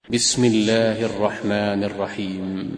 بسم الله الرحمن الرحيم.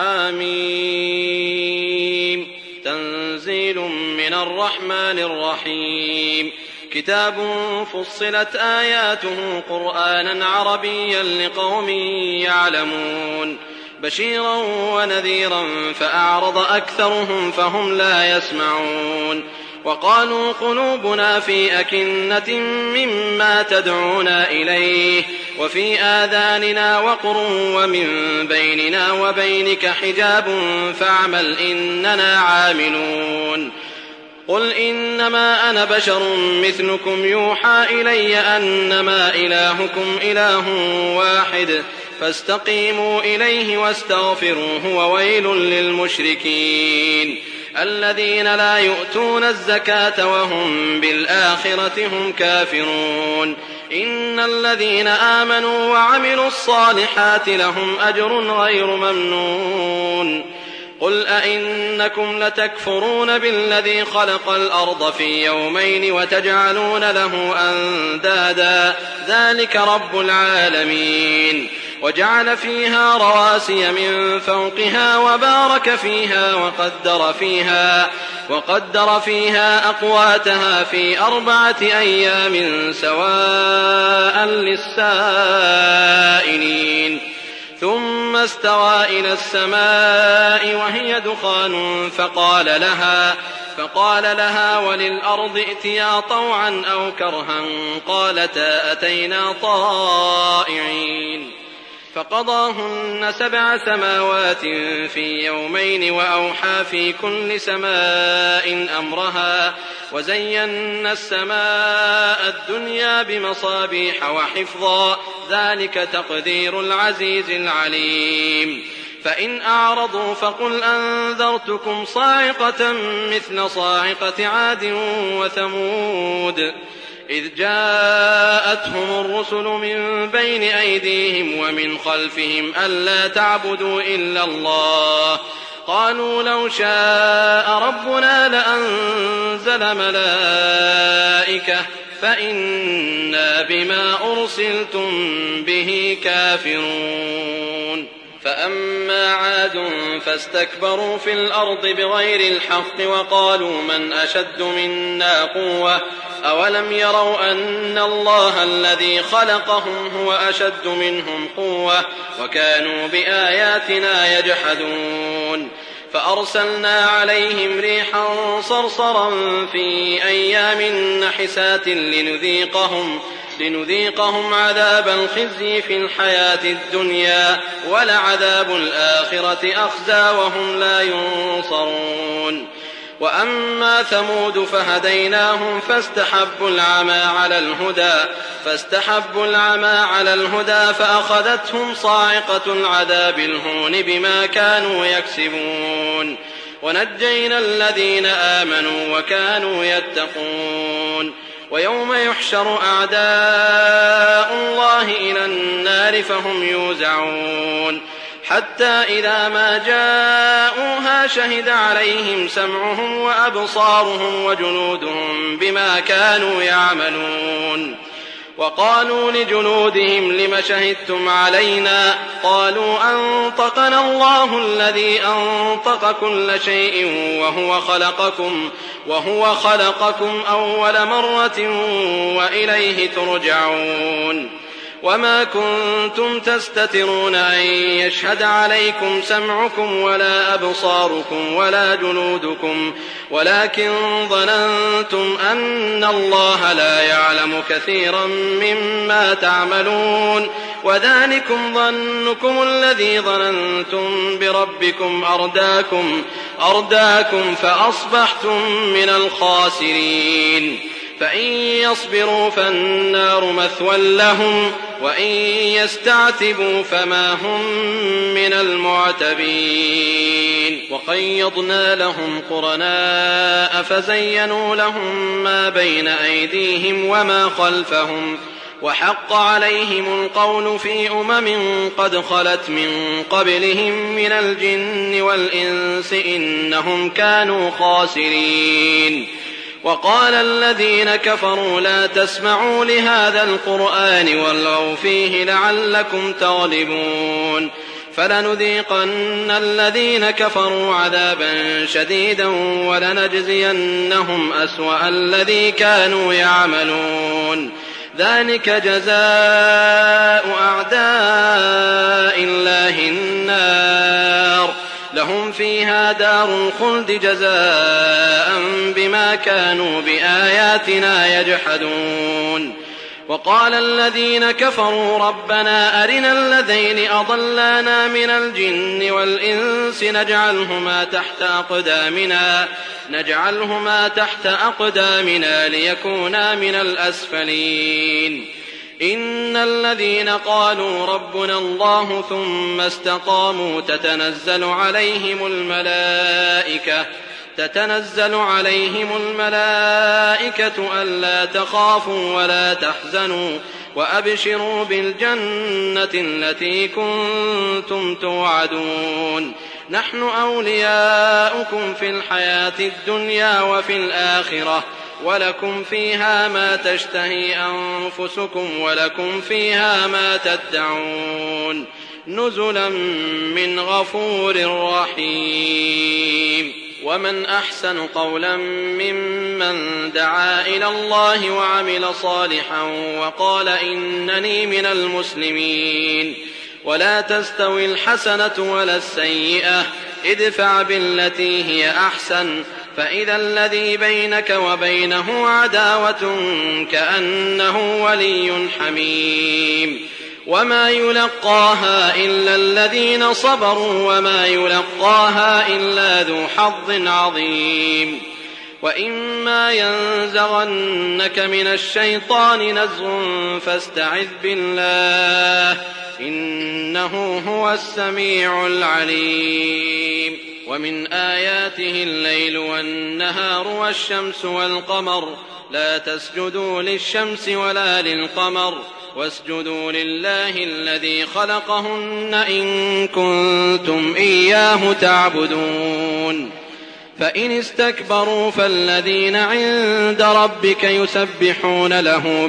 حميم. تنزيل من الرحمن الرحيم. كتاب فصلت آياته قرآنا عربيا لقوم يعلمون بشيرا ونذيرا فأعرض أكثرهم فهم لا يسمعون وقالوا قلوبنا في أكنة مما تدعونا إليه وفي آذاننا وقر ومن بيننا وبينك حجاب فاعمل إننا عاملون. قل إنما أنا بشر مثلكم يوحى إلي أنما إلهكم إله واحد فاستقيموا إليه واستغفروه وويل للمشركين الذين لا يؤتون الزكاة وهم بالآخرة هم كافرون. إن الذين آمنوا وعملوا الصالحات لهم أجر غير ممنون. قل أئنكم لتكفرون بالذي خلق الأرض في يومين وتجعلون له أندادا دَلِكَ رب العالمين. وجعل فيها رواسي من فوقها وبارك فيها وقدر فيها أقواتها في 4 أيام سواء للسائلين. ثم استوى إلى السماء وهي دخان فقال لها وللأرض ائتيا طوعا أو كرها قالتا أتينا طائعين. فقضاهن 7 سماوات في يومين وأوحى في كل سماء أمرها وزينا السماء الدنيا بمصابيح وحفظا ذلك تقدير العزيز العليم. فإن أعرضوا فقل أنذرتكم صاعقة مثل صاعقة عاد وثمود إذ جاءتهم الرسل من بين أيديهم ومن خلفهم ألا تعبدوا إلا الله قالوا لو شاء ربنا لأنزل ملائكة فإنا بما أرسلتم به كافرون. فأما عاد فاستكبروا في الأرض بغير الحق وقالوا من أشد منا قوة أولم يروا أن الله الذي خلقهم هو أشد منهم قوة وكانوا بآياتنا يجحدون. فأرسلنا عليهم ريحا صرصرا في أيام نحسات لنذيقهم عذاب الخزي في الحياة الدنيا ولعذاب الآخرة أخزى وهم لا ينصرون. وأما ثمود فهديناهم فاستحبوا العمى على الهدى فأخذتهم صاعقة العذاب الهون بما كانوا يكسبون. ونجينا الذين آمنوا وكانوا يتقون. ويوم يحشر أعداء الله إلى النار فهم يوزعون حتى إذا ما جاءوها شهد عليهم سمعهم وأبصارهم وجلودهم بما كانوا يعملون. وقالوا لجلودهم لم شهدتم علينا قالوا أنطقنا الله الذي أنطق كل شيء وهو خلقكم أول مرة وإليه ترجعون. وما كنتم تستترون أن يشهد عليكم سمعكم ولا أبصاركم ولا جلودكم ولكن ظننتم أن الله لا يعلم كثيرا مما تعملون وذلكم ظنكم الذي ظننتم بربكم أرداكم فأصبحتم من الخاسرين. فإن يصبروا فالنار مثوى لهم وإن يستعتبوا فما هم من المعتبين. وقيضنا لهم قرناء فزينوا لهم ما بين أيديهم وما خلفهم وحق عليهم القول في قد خلت من قبلهم من الجن والإنس إنهم كانوا خاسرين. وقال الذين كفروا لا تسمعوا لهذا القرآن والغوا فيه لعلكم تغلبون فلنذيقن الذين كفروا عذابا شديدا ولنجزينهم أسوأ الذي كانوا يعملون ذلك جزاء أعداء الله النار لهم فيها دار الخلد جزاء بما كانوا بآياتنا يجحدون وقال الذين كفروا ربنا أرنا الذين أضلانا من الجن والإنس نجعلهما تحت أقدامنا ليكونا من الأسفلين إن الذين قالوا ربنا الله ثم استقاموا تتنزل عليهم الملائكة ألا تخافوا ولا تحزنوا وأبشروا بالجنة التي كنتم توعدون نحن أولياؤكم في الحياة الدنيا وفي الآخرة ولكم فيها ما تشتهي أنفسكم ولكم فيها ما تدعون نزلا من غفور رحيم ومن أحسن قولا ممن دعا إلى الله وعمل صالحا وقال إنني من المسلمين ولا تستوي الحسنة ولا السيئة ادفع بالتي هي أحسن فإذا الذي بينك وبينه عداوة كأنه ولي حميم وما يلقاها إلا الذين صبروا وما يلقاها إلا ذو حظ عظيم وإما ينزغنك من الشيطان نزغ فاستعذ بالله إنه هو السميع العليم ومن آياته الليل والنهار والشمس والقمر لا تسجدوا للشمس ولا للقمر واسجدوا لله الذي خلقهن إن كنتم إياه تعبدون فإن استكبروا فالذين عند ربك يسبحون له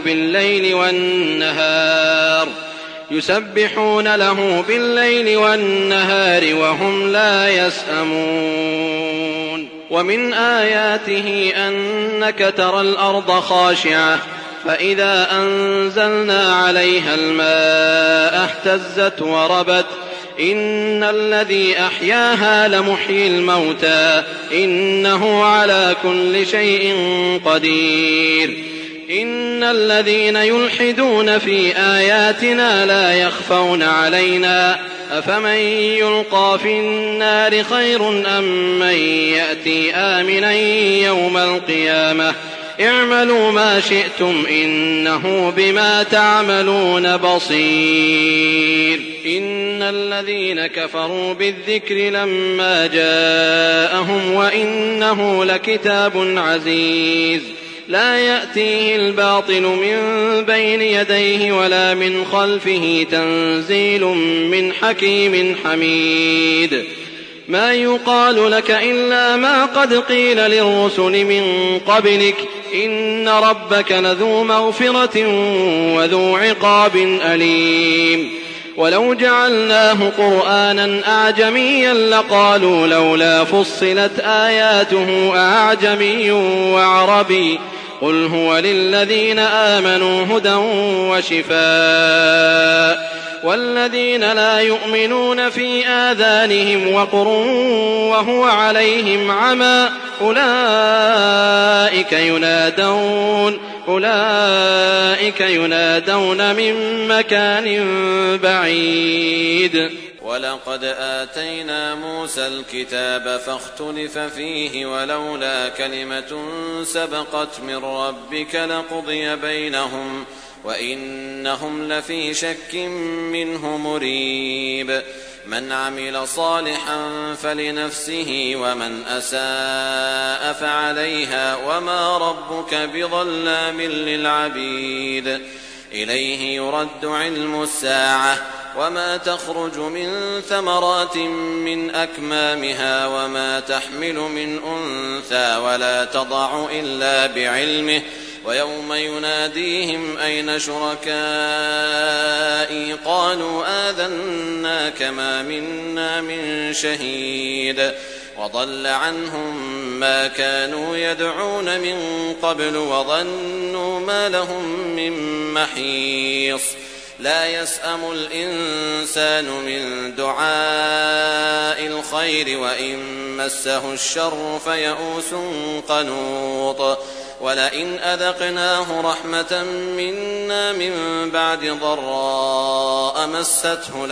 بالليل والنهار وهم لا يسأمون ومن آياته أنك ترى الأرض خاشعة فإذا أنزلنا عليها الماء اهتزت وربت إن الذي أحياها لمحيي الموتى إنه على كل شيء قدير إن الذين يلحدون في آياتنا لا يخفون علينا أفمن يلقى في النار خير أم من يأتي آمنا يوم القيامة اعملوا ما شئتم إنه بما تعملون بصير إن الذين كفروا بالذكر لما جاءهم وإنه لكتاب عزيز لا يأتيه الباطل من بين يديه ولا من خلفه تنزيل من حكيم حميد ما يقال لك إلا ما قد قيل للرسل من قبلك إن ربك لذو مغفرة وذو عقاب أليم ولو جعلناه قرآنا أعجميا لقالوا لولا فصلت آياته أعجمي وعربي قل هو للذين آمنوا هدى وشفاء والذين لا يؤمنون في آذانهم وقر وهو عليهم عمى أولئك ينادون من مكان بعيد ولقد آتينا موسى الكتاب فاختلف فيه ولولا كلمة سبقت من ربك لقضي بينهم وإنهم لفي شك منه مريب من عمل صالحا فلنفسه ومن أساء فعليها وما ربك بظلام للعبيد إليه يرد علم الساعة وما تخرج من ثمرات من أكمامها وما تحمل من أنثى ولا تضع إلا بعلمه ويوم يناديهم أين شركائي قالوا آذناك ما منا من شهيد وضل عنهم ما كانوا يدعون من قبل وظنوا ما لهم من محيص لا يسأم الإنسان من دعاء الخير وإن مسه الشر فيئوس قنوط ولئن أذقناه رحمة منا من بعد ضراء مسته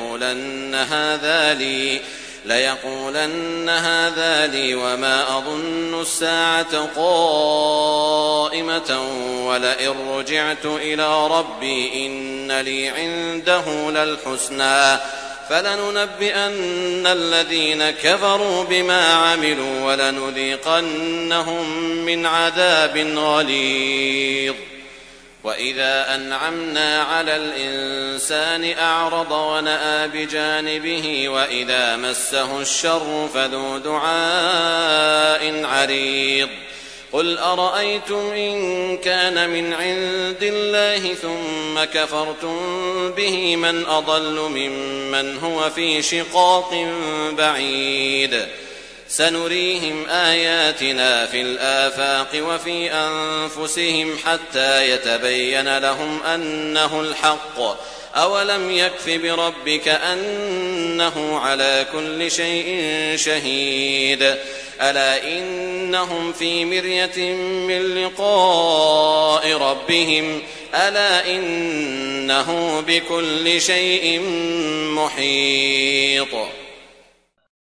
ليقولن هذا لي وما أظن الساعة قائمة ولئن رجعت إلى ربي إن لي عنده للحسنى فلننبئن الذين كفروا بما عملوا ولنذيقنهم من عذاب غليظ وإذا أنعمنا على الإنسان أعرض ونأى بجانبه وإذا مسه الشر فذو دعاء عريض قل أرأيتم إن كان من عند الله ثم كفرتم به من أضل ممن هو في شقاق بعيد سنريهم آياتنا في الآفاق وفي أنفسهم حتى يتبين لهم أنه الحق أولم يكف بربك أنه على كل شيء شهيد ألا إنهم في مرية من لقاء ربهم ألا إنه بكل شيء محيط